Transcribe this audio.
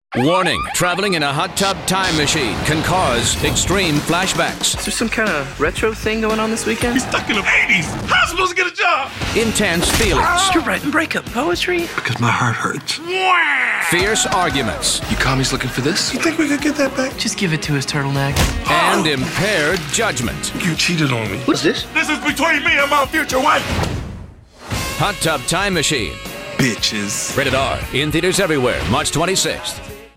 Warning, traveling in a hot tub time machine can cause extreme flashbacks. Is there some kind of retro thing going on this weekend? He's stuck in the 80s. How am I supposed to get a job? Intense feelings. You're writing breakup poetry? Because my heart hurts. Fierce arguments. You commies looking for this? You think we could get that back? Just give it to his turtleneck. And impaired judgment. You cheated on me. What's this? This is between me and my future wife. Hot Tub Time Machine. Bitches. Rated R. In theaters everywhere, March 26th.